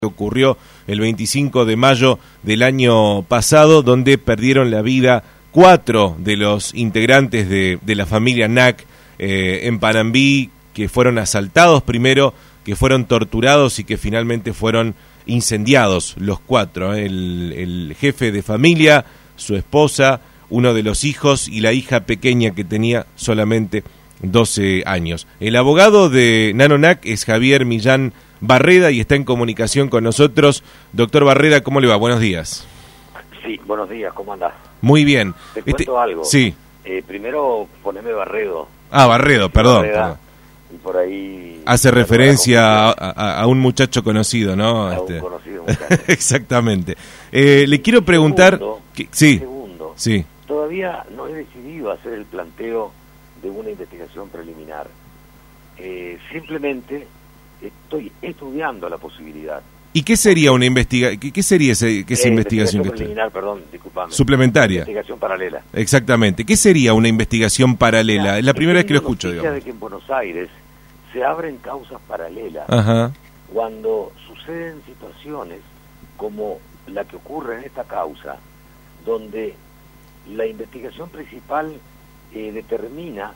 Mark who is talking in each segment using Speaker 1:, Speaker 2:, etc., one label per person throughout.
Speaker 1: Ocurrió el 25 de mayo del año pasado, donde perdieron la vida 4 de los integrantes de la familia Nack en Panambí, que fueron asaltados primero, que fueron torturados y que finalmente fueron incendiados los 4. El jefe de familia, su esposa, uno de los hijos y la hija pequeña que tenía solamente 12 años. El abogado de Nano Nack es Javier Millán Barreda y está en comunicación con nosotros. Doctor Barreda, ¿cómo le va? Buenos días.
Speaker 2: Sí, buenos días, ¿cómo andás?
Speaker 1: Muy bien.
Speaker 2: Te cuento algo.
Speaker 1: Sí.
Speaker 2: Primero poneme Barredo.
Speaker 1: Ah, Barredo, perdón.
Speaker 2: Barreda, y por ahí...
Speaker 1: Hace referencia a un muchacho conocido, ¿no?
Speaker 2: A un conocido muchacho.
Speaker 1: Exactamente. Le quiero preguntar... Sí.
Speaker 2: Segundo,
Speaker 1: sí.
Speaker 2: Todavía no he decidido hacer el planteo de una investigación preliminar. Simplemente estoy estudiando la posibilidad.
Speaker 1: ¿Y qué sería una investigación? ¿Qué sería esa investigación que
Speaker 2: preliminar, perdón, discúlpame.
Speaker 1: Suplementaria.
Speaker 2: Investigación paralela.
Speaker 1: Exactamente. ¿Qué sería una investigación paralela? Es la primera vez que lo escucho, digamos.
Speaker 2: De que en Buenos Aires se abren causas paralelas.
Speaker 1: Ajá.
Speaker 2: Cuando suceden situaciones como la que ocurre en esta causa, donde la investigación principal determina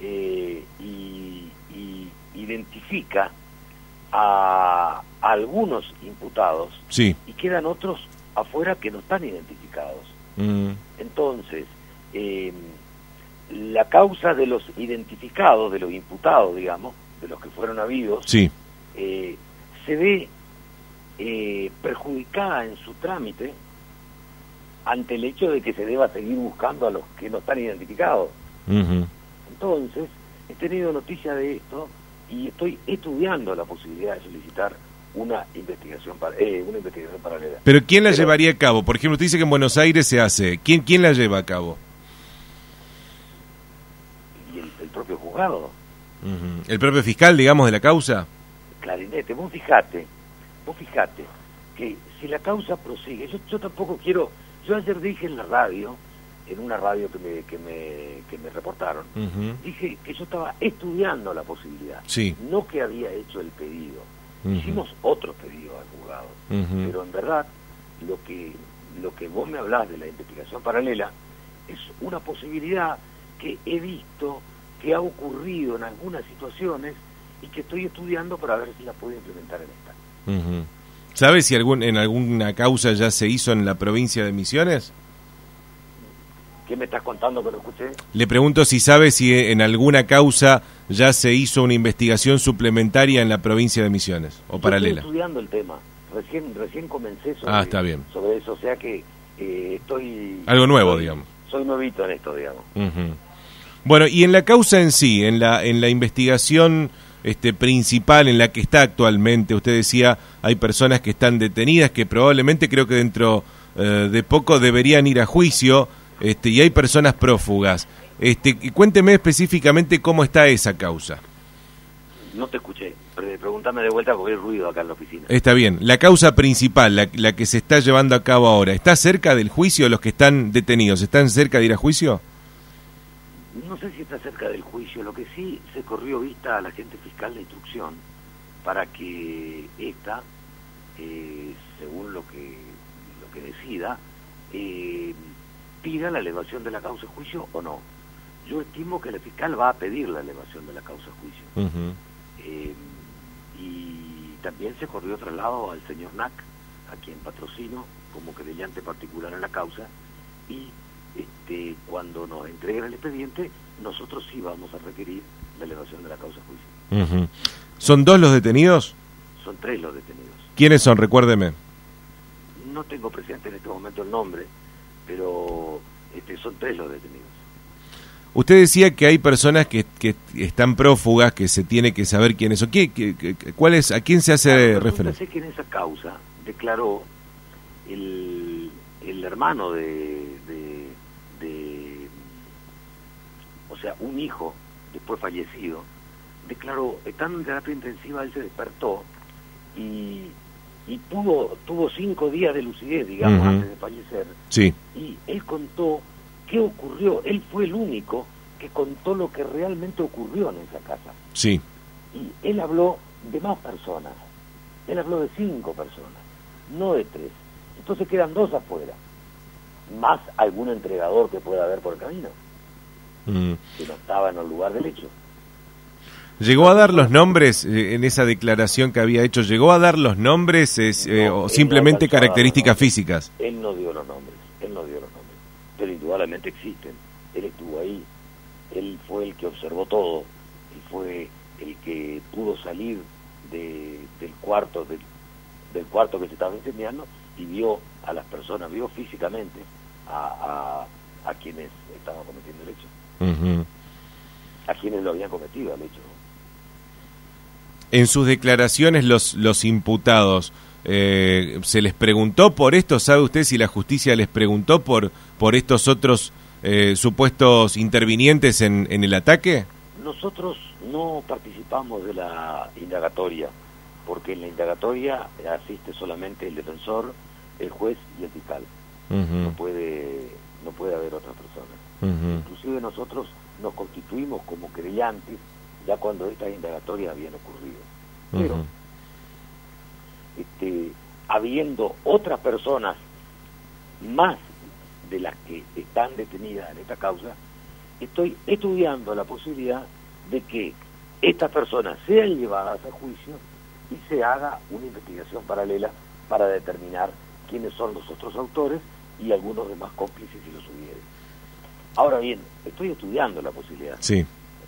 Speaker 2: y identifica a algunos imputados,
Speaker 1: sí,
Speaker 2: y quedan otros afuera que no están identificados. Entonces, la causa de los identificados, de los imputados, digamos, de los que fueron habidos,
Speaker 1: sí,
Speaker 2: se ve perjudicada en su trámite ante el hecho de que se deba seguir buscando a los que no están identificados. Entonces, he tenido noticia de esto y estoy estudiando la posibilidad de solicitar una investigación paralela.
Speaker 1: ¿Pero quién la llevaría a cabo? Por ejemplo, usted dice que en Buenos Aires se hace. ¿Quién la lleva a cabo?
Speaker 2: Y el propio juzgado.
Speaker 1: ¿El propio fiscal, digamos, de la causa?
Speaker 2: Clarinete, vos fijate que si la causa prosigue, yo tampoco quiero... Yo ayer dije en la radio, en una radio que me reportaron, dije que yo estaba estudiando la posibilidad,
Speaker 1: sí,
Speaker 2: no que había hecho el pedido. Hicimos otros pedidos al juzgado, pero en verdad lo que vos me hablás de la investigación paralela es una posibilidad que he visto que ha ocurrido en algunas situaciones y que estoy estudiando para ver si la puedo implementar en esta.
Speaker 1: ¿Sabe si en alguna causa ya se hizo en la provincia de Misiones?
Speaker 2: ¿Qué me estás contando que no escuché? Le
Speaker 1: pregunto si sabe si en alguna causa ya se hizo una investigación suplementaria en la provincia de Misiones, o paralela.
Speaker 2: Estoy estudiando el tema, recién comencé
Speaker 1: está bien.
Speaker 2: sobre eso, o sea que estoy...
Speaker 1: Algo nuevo, digamos.
Speaker 2: Soy nuevito en esto, digamos.
Speaker 1: Bueno, y en la causa en sí, en la investigación principal en la que está actualmente, usted decía, hay personas que están detenidas, que probablemente creo que dentro de poco deberían ir a juicio, y hay personas prófugas. Cuénteme específicamente cómo está esa causa.
Speaker 2: No te escuché, pregúntame de vuelta porque hay ruido acá en la oficina. Está
Speaker 1: bien, la causa principal, la que se está llevando a cabo ahora, ¿está cerca del juicio los que están detenidos? ¿Están cerca de ir a juicio?
Speaker 2: No sé si está cerca del juicio, lo que sí se corrió vista a la agente fiscal de instrucción para que esta, según lo que decida, pida la elevación de la causa a juicio o no. Yo estimo que el fiscal va a pedir la elevación de la causa a juicio. Y también se corrió traslado al señor Nack, a quien patrocino como querellante particular en la causa, y cuando nos entreguen el expediente, nosotros sí vamos a requerir la elevación de la causa a juicio.
Speaker 1: ¿Son 2 los detenidos?
Speaker 2: Son 3 los detenidos.
Speaker 1: ¿Quiénes son? Recuérdeme.
Speaker 2: No tengo presente en este momento el nombre, pero son 3 los detenidos.
Speaker 1: Usted decía que hay personas que están prófugas, que se tiene que saber quiénes son. ¿Cuál es? ¿A quién se hace referencia?
Speaker 2: Sé que en esa causa declaró el hermano o sea, un hijo, después fallecido, declaró, estando en terapia intensiva, él se despertó y tuvo 5 días de lucidez, digamos, antes de fallecer.
Speaker 1: Sí.
Speaker 2: Y él contó qué ocurrió. Él fue el único que contó lo que realmente ocurrió en esa casa.
Speaker 1: Sí.
Speaker 2: Y él habló de más personas. Él habló de 5 personas, no de 3. Entonces quedan 2 afuera, más algún entregador que pueda haber por el camino, que no estaba en el lugar del hecho.
Speaker 1: ¿Llegó a dar los nombres en esa declaración que había hecho? ¿Llegó a dar los nombres
Speaker 2: No,
Speaker 1: o simplemente
Speaker 2: no
Speaker 1: características físicas?
Speaker 2: Él no dio los nombres, pero indudablemente existen. Él estuvo ahí, él fue el que observó todo, y fue el que pudo salir del cuarto que se estaba incendiando y vio a las personas, vio físicamente a quienes estaban cometiendo el hecho, a quienes lo habían cometido el hecho.
Speaker 1: En sus declaraciones los imputados, ¿se les preguntó por esto? ¿Sabe usted si la justicia les preguntó por estos otros supuestos intervinientes en el ataque?
Speaker 2: Nosotros no participamos de la indagatoria, porque en la indagatoria asiste solamente el defensor, el juez y el fiscal. No puede haber otra persona. Inclusive nosotros nos constituimos como querellantes ya cuando estas indagatorias habían ocurrido. Pero, habiendo otras personas más de las que están detenidas en esta causa, estoy estudiando la posibilidad de que estas personas sean llevadas a juicio y se haga una investigación paralela para determinar quiénes son los otros autores y algunos demás cómplices si los hubiere. Ahora bien, estoy estudiando la posibilidad.
Speaker 1: Sí.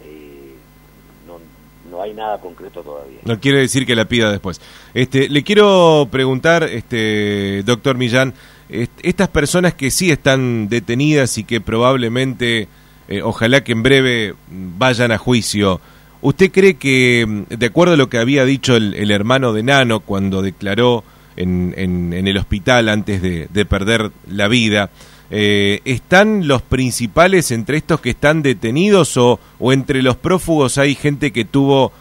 Speaker 2: No hay nada concreto todavía.
Speaker 1: No quiere decir que la pida después. Le quiero preguntar, doctor Millán, estas personas que sí están detenidas y que probablemente, ojalá que en breve vayan a juicio, ¿usted cree que, de acuerdo a lo que había dicho el hermano de Nano cuando declaró en el hospital antes de perder la vida, ¿están los principales entre estos que están detenidos o entre los prófugos hay gente que tuvo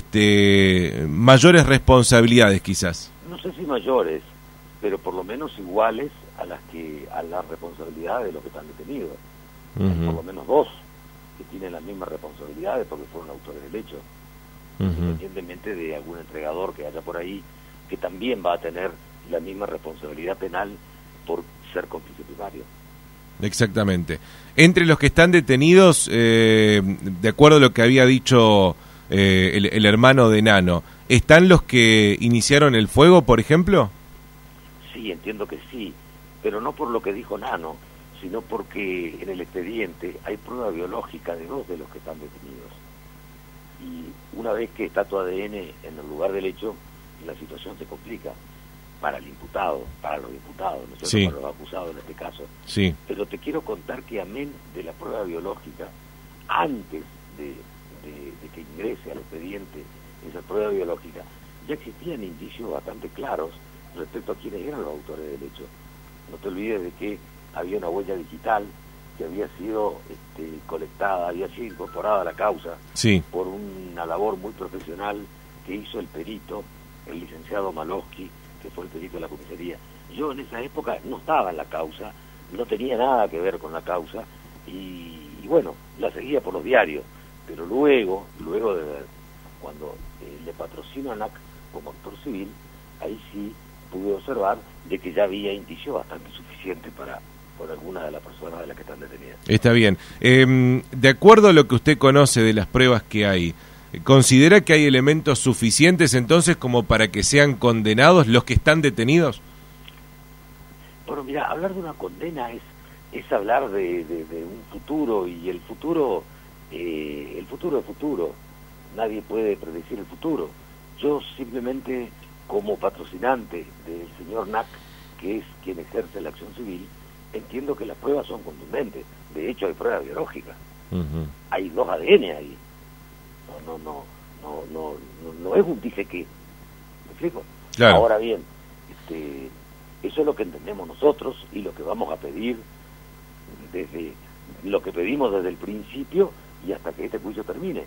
Speaker 1: mayores responsabilidades quizás?
Speaker 2: No sé si mayores, pero por lo menos iguales a las responsabilidades de los que están detenidos. Hay por lo menos 2 que tienen las mismas responsabilidades porque fueron autores del hecho, independientemente de algún entregador que haya por ahí que también va a tener la misma responsabilidad penal por ser cómplice primario.
Speaker 1: Exactamente. Entre los que están detenidos, de acuerdo a lo que había dicho el hermano de Nano, ¿están los que iniciaron el fuego, por ejemplo?
Speaker 2: Sí, entiendo que sí, pero no por lo que dijo Nano, sino porque en el expediente hay prueba biológica de 2 de los que están detenidos. Y una vez que está tu ADN en el lugar del hecho, la situación se complica para el imputado, para los imputados, ¿no es cierto?
Speaker 1: Sí.
Speaker 2: Para los acusados en este caso.
Speaker 1: Sí.
Speaker 2: Pero te quiero contar que amén de la prueba biológica, antes de que ingrese al expediente esa prueba biológica, ya existían indicios bastante claros respecto a quiénes eran los autores del hecho. No te olvides de que había una huella digital que había sido colectada, había sido incorporada a la causa,
Speaker 1: sí,
Speaker 2: por una labor muy profesional que hizo el perito, el licenciado Malowski, que fue el perito de la comisaría. Yo en esa época no estaba en la causa, no tenía nada que ver con la causa, y bueno, la seguía por los diarios, pero luego cuando le patrocinó a NAC como actor civil, ahí sí pude observar de que ya había indicios bastante suficientes por algunas de las personas de las que están detenidas.
Speaker 1: Está bien. De acuerdo a lo que usted conoce de las pruebas que hay, ¿considera que hay elementos suficientes entonces como para que sean condenados los que están detenidos?
Speaker 2: Bueno, mira, hablar de una condena es hablar de un futuro, y el futuro es futuro. Nadie puede predecir el futuro. Yo simplemente, como patrocinante del señor NAC, que es quien ejerce la acción civil, entiendo que las pruebas son contundentes. De hecho, hay pruebas biológicas. Hay 2 ADN ahí. No es un dije que. ¿Me explico?
Speaker 1: Claro.
Speaker 2: Ahora bien, eso es lo que entendemos nosotros y lo que vamos a pedir desde lo que pedimos desde el principio y hasta que este juicio termine.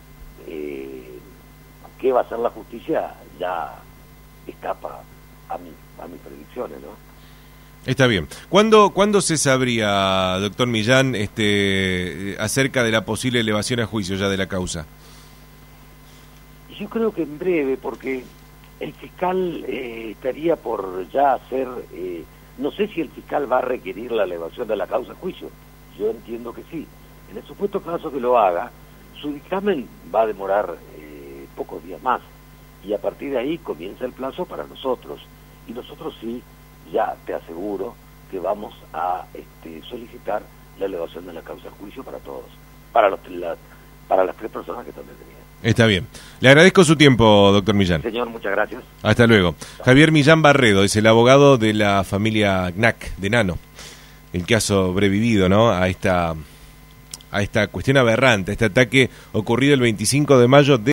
Speaker 2: ¿Qué va a hacer la justicia? Ya escapa a mis predicciones, ¿no?
Speaker 1: Está bien. ¿Cuándo se sabría, doctor Millán, acerca de la posible elevación a juicio ya de la causa?
Speaker 2: Yo creo que en breve, porque El fiscal estaría por ya hacer, no sé si el fiscal va a requerir la elevación de la causa a juicio, yo entiendo que sí. En el supuesto caso que lo haga, su dictamen va a demorar pocos días más, y a partir de ahí comienza el plazo para nosotros, y nosotros sí, ya te aseguro que vamos a solicitar la elevación de la causa a juicio para todos, para las 3 personas que están detenidas.
Speaker 1: Está bien. Le agradezco su tiempo, doctor Millán.
Speaker 2: Señor, muchas gracias.
Speaker 1: Hasta luego. Javier Millán Barredo es el abogado de la familia Knack, de Nano, el que ha sobrevivido, ¿no?, a esta cuestión aberrante, a este ataque ocurrido el 25 de mayo de